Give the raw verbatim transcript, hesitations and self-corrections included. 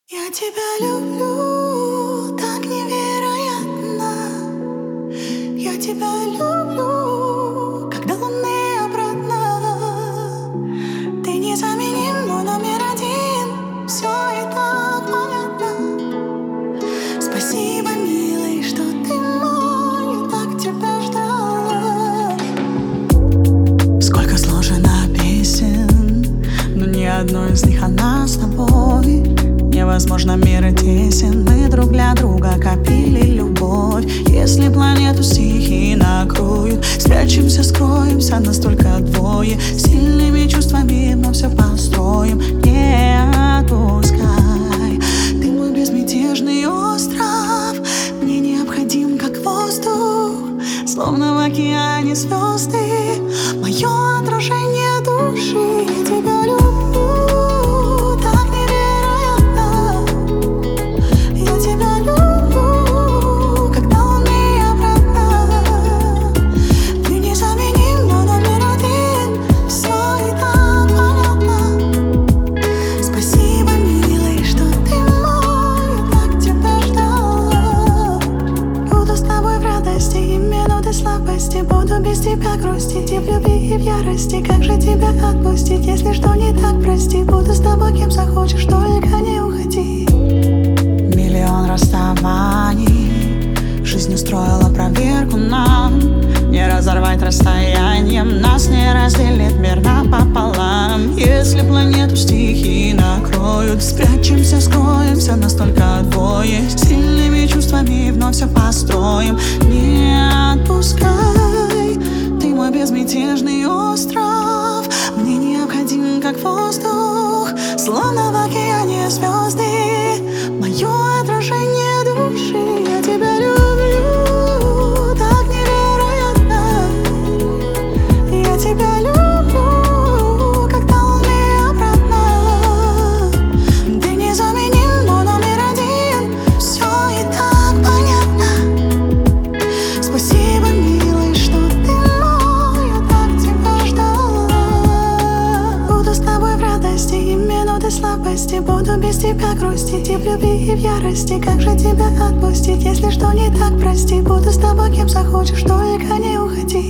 Я тебя люблю так невероятно. Я тебя люблю, как до луны обратно. Ты незаменим, мой номер один. Все и так понятно. Спасибо, милый, что ты мой. Я так тебя ждала. Сколько сложено песен, но ни одной из них она с тобой. Невозможно, мир тесен. Мы друг для друга копили любовь. Если планету стихии накроют, спрячемся, скроемся настолько двое. Сильными чувствами мы все построим. Не отпускай. Ты мой безмятежный остров. Мне необходим, как воздух. Словно в океане звезды. Мое отражение души. Я тебя люблю. Буду без тебя грустить и в любви, и в ярости. Как же тебя отпустить, если что не так, прости. Буду с тобой кем захочешь, только не уходи. Миллион расставаний. Жизнь устроила проверку нам. Не разорвать расстоянием. Нас не разделит мир напополам. Если планету стихии накроют, спрячемся, скроемся настолько двое. Сильными чувствами вновь все построим. Не отпускай. Ты мой безмятежный остров. Мне необходим, как воздух. Словно в океане звезды. Мое отражение души. Я тебя люблю так невероятно. Я тебя люблю, как до луны обратно. Ты незаменим, мой номер один. Все и так понятно. Спасибо, милый, что ты мой. Я так тебя ждала. Буду с тобой в радости и минуты слабости. Буду без тебя грустить и в любви, и в ярости. Как же тебя отпустить, если что не так, прости. Буду с тобой кем захочешь, только не уходи.